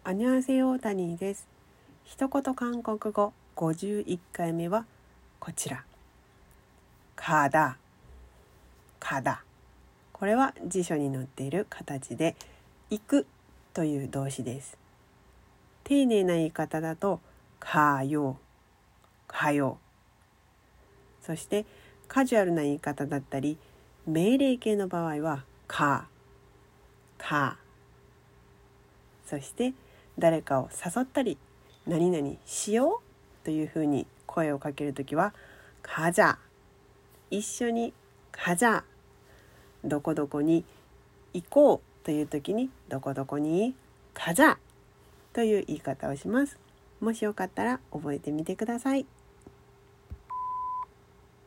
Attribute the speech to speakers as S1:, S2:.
S1: アニョンハセヨタニです。一言韓国語51回目はこちら。カダ。これは辞書に載っている形で行くという動詞です。丁寧な言い方だとかよ。そしてカジュアルな言い方だったり命令形の場合はか。そして誰かを誘ったり何々しようというふうに声をかけるときはカジャ、一緒にカジャ、どこどこに行こうというときにどこどこにカジャという言い方をします。もしよかったら覚えてみてください。